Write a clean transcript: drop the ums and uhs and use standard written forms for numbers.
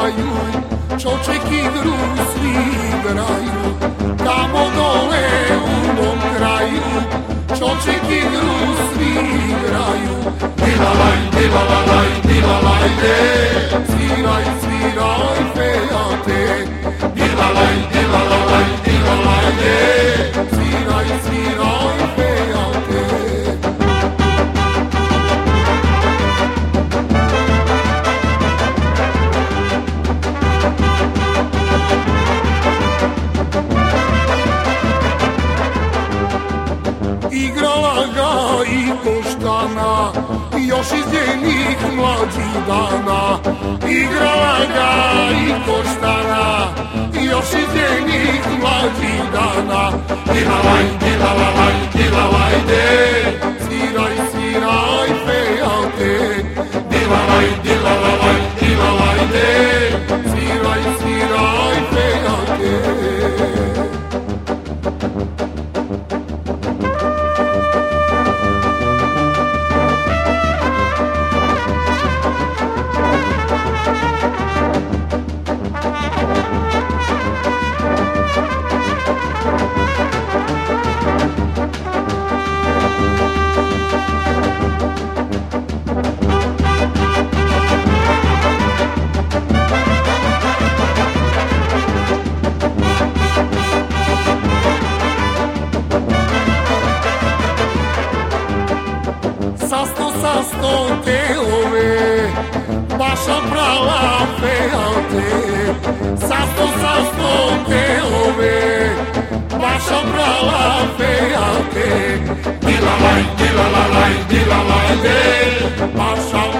igraju, čoček igru svi igraju, tamo dole u mom kraju, čoček igru svi igraju. Dilalaj, dilalaj, dilalajde, sviraj, sviraj, fejate. Dilalaj, dilalaj, dilalajde, sviraj, sviraj, fejate. Igrala ga i Koštana, još iz njenih mlađih dana. Igrala ga i Koštana, još iz njenih mlađih dana. Dilalaj, dilalaj, dilalajde, sviraj, sviraj, fejate. Dilalaj, dilalaj, dilalajde, sviraj, sviraj, fejate. Sasto telove, vaša prava fejate. Sasto telove, vaša prava fejate. Dilalaj, dilalaj, dilalajde, vaša